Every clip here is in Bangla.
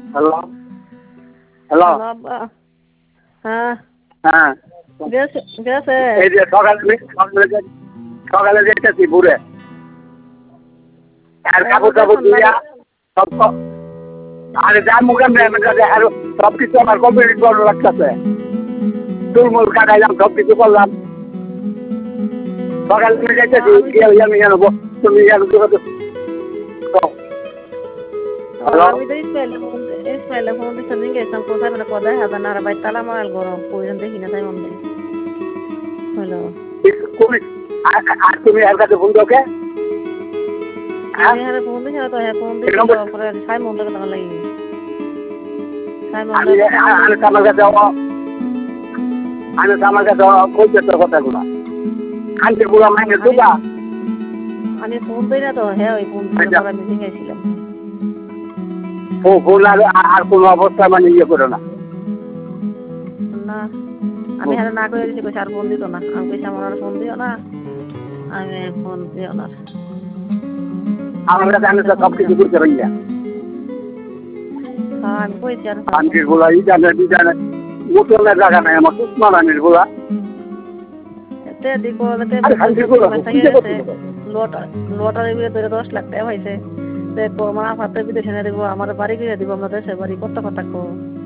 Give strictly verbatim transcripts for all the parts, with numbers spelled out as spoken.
হ্যালো হ্যালো হ্যাঁ হ্যাঁ গেছে গেছে এই যে সকালে সকালে যেতেছি ঘুরে আর কাপড় টাপড় দিয়া সব আরে যা মুখে আর সব কিছু আমার কমপ্লিট করা লাগতেছে চুলমুল কাটাইলাম সব কিছু করলাম সকালে তুমি যাইতেছি আমি জানবো তুমি জানো আমি তো ইসমাইল ইসমাইল ফোন দিতে দিন গেছিলাম কোথায় মানে কোথায় হাজার না ভাই তালা মারাল গরম প্রয়োজন দেখি না তাই মনে হলো আর তুমি আর কাছে ফোন দোকে আমি হারে ফোন দিছি না তো হ্যাঁ ফোন দিছি তারপরে সাই মন লাগে তাহলে লাগি সাই মন লাগে আমি আমার কাছে আমি আমার কাছে কইতে তো কথাগুলো আনতে গুলো মাইনে দুবা আমি ফোন দিই না তো হ্যাঁ ওই ফোন দিয়ে আমি মিটিং গেছিলাম ও ফোন আর আর কোনো অবস্থা মানে ইয়ে করো না না আমি হারে না করে দিছি কইছি আর ফোন দিত না আমি কইছি আমার আর ফোন দিও না আমি ফোন দিও না আমার কাছে আমি সব কিছু করতে পারি না হ্যাঁ আমি কইছি আর আনকে গুলো ই জানে দি জানে মোটরের জায়গা নাই আমার উসমান আনির গুলা তে দিকো তে লোটার লোটার এগুলো ধরে দশ লাখ টাকা হয়েছে তে তোমার হাতে বিদেশে না দেবো আমার বাড়ি গিয়ে দিব আমরা দেশের বাড়ি কত কথা কো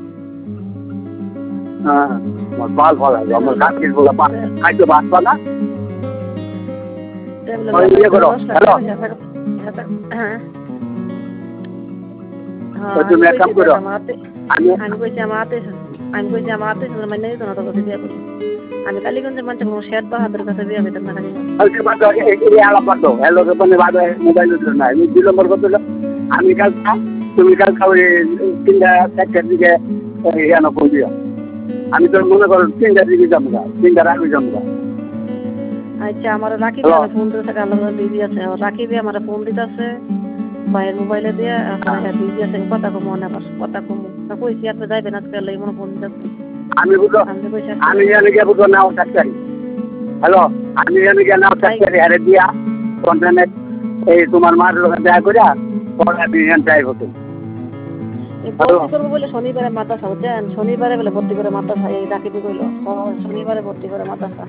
হ্যাঁ বাল ভালো আমার কাকির গুলা খাইতে বাঁচবা না ইয়ে করো হ্যালো হ্যাঁ তুমি এক কাম করো আমি আমি কইছি আমার হাতে আমি কইছি আমার হাতে মানে দিত না তো বিয়ে করি আমি কালীগঞ্জের মানুষ কোনো শেঠ বাহাদুর কাছে বিয়ে হইতাম না আমি কাল তুমি কাল তিনটা চারটার দিকে দিও আমি তো মনে করো তিনটার দিকে যাবো তিনটার আগে যাবো আচ্ছা আমার রাকিব ফোন দিতে আলাদা দিদি আছে রাকিব আমার ফোন দিতেছে ভাইয়ের মোবাইলে দিয়ে দিদি আছে কথা কম মনে আবার কথা কম কইছি আপনি যাইবেন আজকে মনে ফোন দিতেছে আমি বুঝো আমি জানি গিয়ে বুঝো নাও ডাক্তারি হ্যালো আমি জানি গিয়ে নাও ডাক্তারি হারে দিয়া কন্টানেট এই তোমার মার লোক দেখা করিয়া পড়া বিজ্ঞান চাই হতো ভর্তি করবো বলে শনিবারে মাদ্রাসা বুঝছেন শনিবারে বলে ভর্তি করে মাদ্রাসা এই ডাকিতে কইলো শনিবারে ভর্তি করে মাদ্রাসা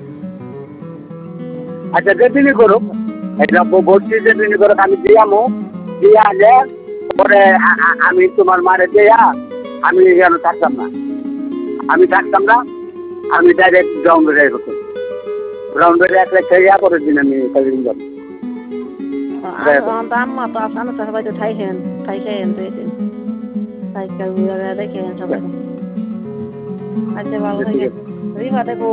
আচ্ছা যেদিনই করুক এটা ভর্তি যেদিনই করুক আমি দিয়ামো দিয়া যে পরে আমি তোমার মারে দিয়া আমি এখানে থাকতাম না আমি থাকতাম না আমি ডাইরেক্ট গ্রাউন্ডে যাই হতো গ্রাউন্ডে এক লাখ খেয়ে পরের দিন আমি কাজিন যাব আম্মা তো আসানো সবাই তো থাইছেন থাইছেন দিয়েছেন সাইকেল দেখেন সবাই আচ্ছা ভালো থাকে রিভা দেখো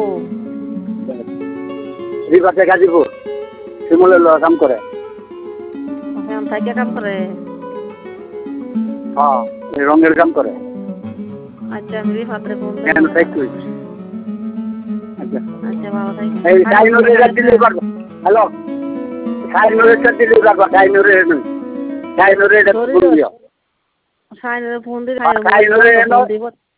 রিভাতে গাজীপুর শিমুলের লোক কাম করে হ্যাঁ থাইকে কাম করে হ্যাঁ রঙের কাম করে আচ্ছা আমি রিভাতে ফোন দিই কেন থাকি আচ্ছা আচ্ছা ভালো থাকে এই সাইনুরে দিলে পারবো হ্যালো সাইনুরে দিলে পারবো সাইনুরে নই সাইনুরে ফোন দিও সাইনুরে ফোন দিই সাইনুরে